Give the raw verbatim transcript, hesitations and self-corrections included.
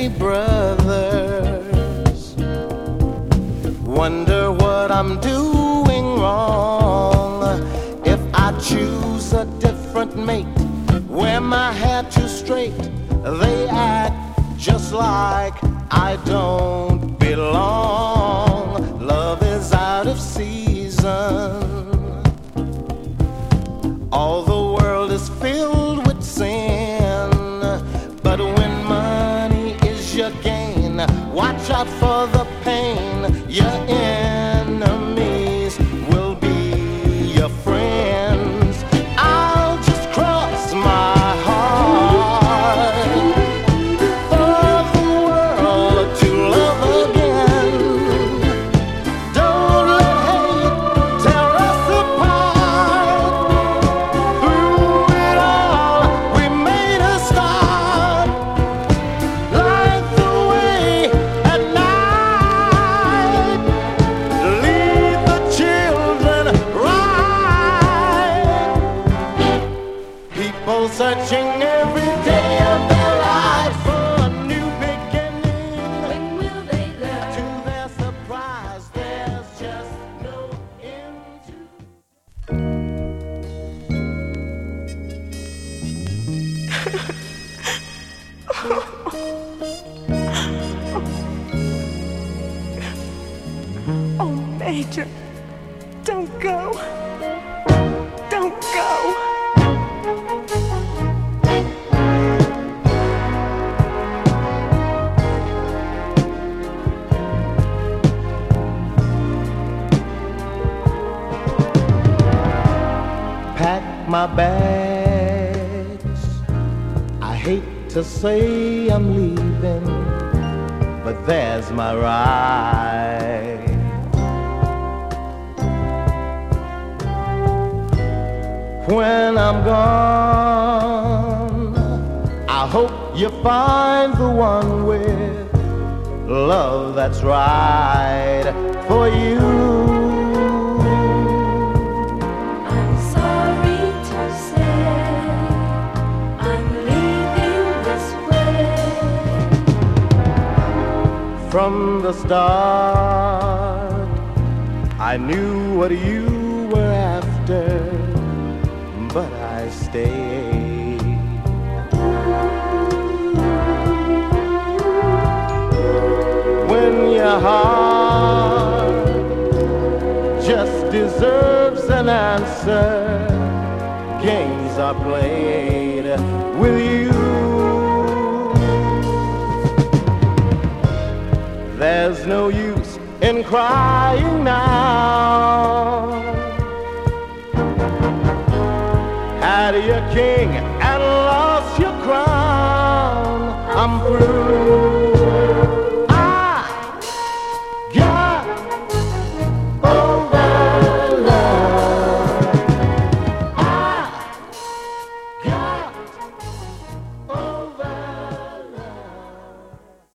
many brothers. Wonder what I'm doing wrong. If I choose a different mate, wear my hair too straight, they act just like I don't belong. Love is out of season. All the world is filled with sin. But when money is your gain, watch out for the pain. Your enemies will be your friends. I'll just cross my heart for the world to love again. Don't let hate tear us apart. Through it all, we made a start. Light the way at night. Lead the children right. People searching every day of their lives for a new beginning. When will they learn? To their surprise, there's just no end to. Oh, Major, don't go. Don't go. Pack my bags. I hate to say I'm leaving, but there's my ride. When I'm gone, I hope you find the one with love that's right for you. I'm sorry to say I'm leaving this way. From the start, I knew what you were after, but I stayed. When your heart just deserves an answer, games are played with you. There's no use in crying now. Had your king